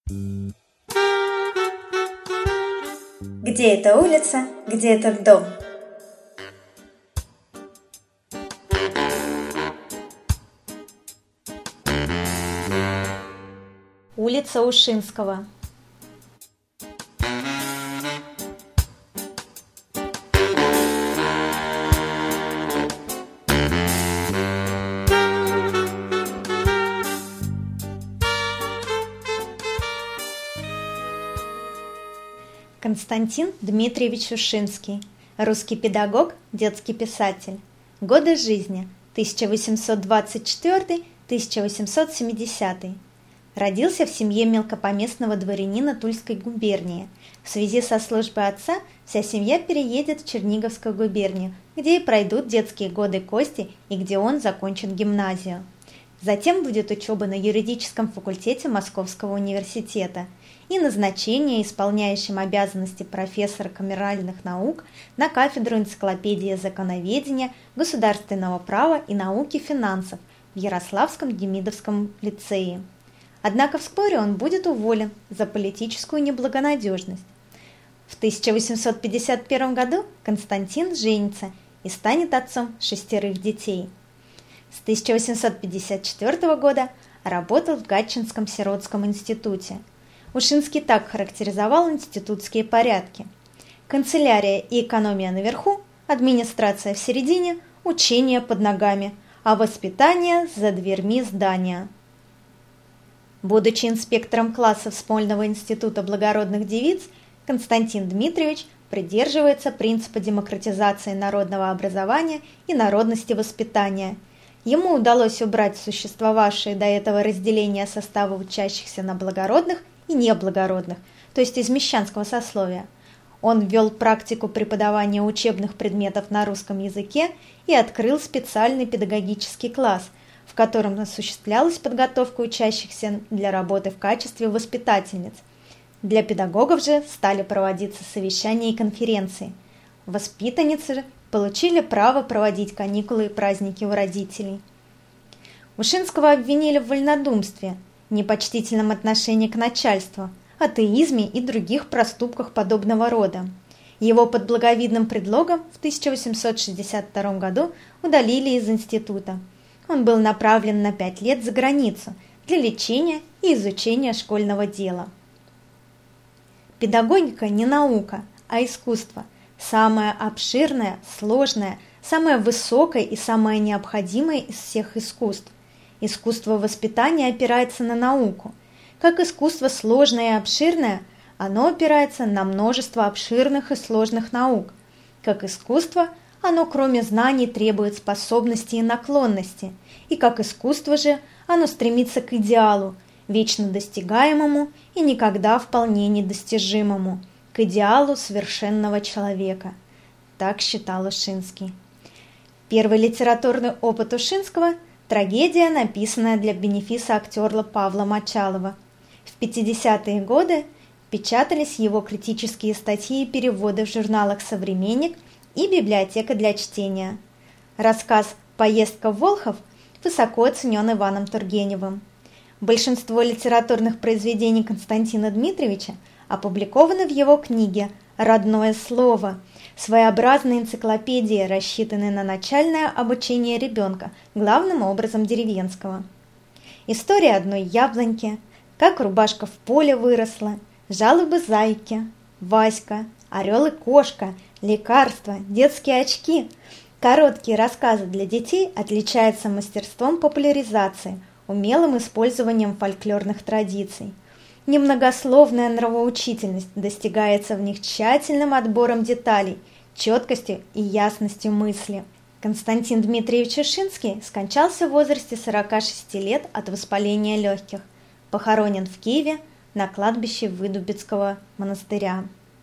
Где эта улица, где этот дом? Улица Ушинского. Константин Дмитриевич Ушинский. Русский педагог, детский писатель. Годы жизни 1824-1870. Родился в семье мелкопоместного дворянина Тульской губернии. В связи со службой отца вся семья переедет в Черниговскую губернию, где и пройдут детские годы Кости и где он закончит гимназию. Затем будет учеба на юридическом факультете Московского университета и назначение исполняющим обязанности профессора камеральных наук на кафедру энциклопедии законоведения, государственного права и науки финансов в Ярославском Демидовском лицее. Однако вскоре он будет уволен за политическую неблагонадежность. В 1851 году Константин женится и станет отцом 6 детей. С 1854 года работал в Гатчинском сиротском институте. Ушинский так характеризовал институтские порядки: канцелярия и экономия наверху, администрация в середине, учение под ногами, а воспитание за дверьми здания. Будучи инспектором классов Смольного института благородных девиц, Константин Дмитриевич придерживается принципа демократизации народного образования и народности воспитания. Ему удалось убрать существовавшее до этого разделение состава учащихся на благородных и неблагородных, то есть из мещанского сословия. Он ввел практику преподавания учебных предметов на русском языке и открыл специальный педагогический класс, в котором осуществлялась подготовка учащихся для работы в качестве воспитательниц. Для педагогов же стали проводиться совещания и конференции. Воспитанницы же получили право проводить каникулы и праздники у родителей. Ушинского обвинили в вольнодумстве, непочтительном отношении к начальству, атеизме и других проступках подобного рода. Его под благовидным предлогом в 1862 году удалили из института. Он был направлен на 5 лет за границу для лечения и изучения школьного дела. Педагогика не наука, а искусство. Самое обширное, сложное, самое высокое и самое необходимое из всех искусств. Искусство воспитания опирается на науку. Как искусство сложное и обширное, оно опирается на множество обширных и сложных наук. Как искусство, оно кроме знаний требует способностей и наклонности. И как искусство же, оно стремится к идеалу, вечно достигаемому и никогда вполне недостижимому, к идеалу совершенного человека. Так считал Ушинский. Первый литературный опыт Ушинского – трагедия, написанная для бенефиса актера Павла Мочалова. В 50-е годы печатались его критические статьи и переводы в журналах «Современник» и «Библиотека для чтения». Рассказ «Поездка в Волхов» высоко оценен Иваном Тургеневым. Большинство литературных произведений Константина Дмитриевича опубликованы в его книге «Родное слово», своеобразной энциклопедии, рассчитанной на начальное обучение ребенка, главным образом деревенского. История одной яблоньки, как рубашка в поле выросла, жалобы зайки, Васька, орел и кошка, лекарства, детские очки. Короткие рассказы для детей отличаются мастерством популяризации, умелым использованием фольклорных традиций. Немногословная нравоучительность достигается в них тщательным отбором деталей, четкостью и ясностью мысли. Константин Дмитриевич Ушинский скончался в возрасте 46 лет от воспаления легких. Похоронен в Киеве на кладбище Выдубицкого монастыря.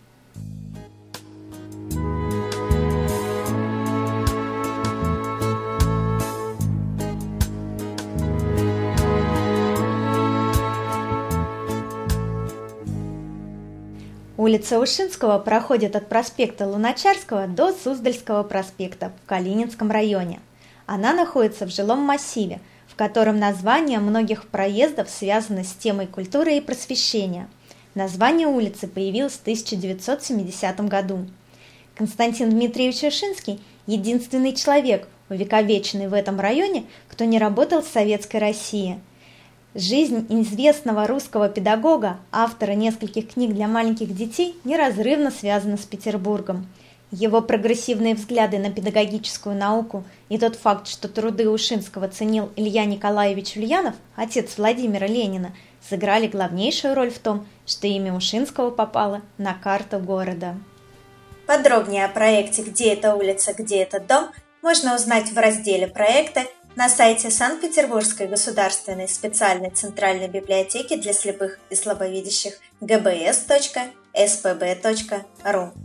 Улица Ушинского проходит от проспекта Луначарского до Суздальского проспекта в Калининском районе. Она находится в жилом массиве, в в котором названия многих проездов связаны с темой культуры и просвещения. Название улицы появилось в 1970 году. Константин Дмитриевич Вышинский – единственный человек, увековеченный в этом районе, кто не работал в Советской России. Жизнь известного русского педагога, автора нескольких книг для маленьких детей, неразрывно связана с Петербургом. Его прогрессивные взгляды на педагогическую науку и тот факт, что труды Вышинского ценил Илья Николаевич Ульянов, отец Владимира Ленина, сыграли главнейшую роль в том, что имя Вышинского попало на карту города. Подробнее о проекте «Где эта улица, где этот дом» можно узнать в разделе «Проекты» на сайте Санкт-Петербургской государственной специальной центральной библиотеки для слепых и слабовидящих gbs.spb.ru.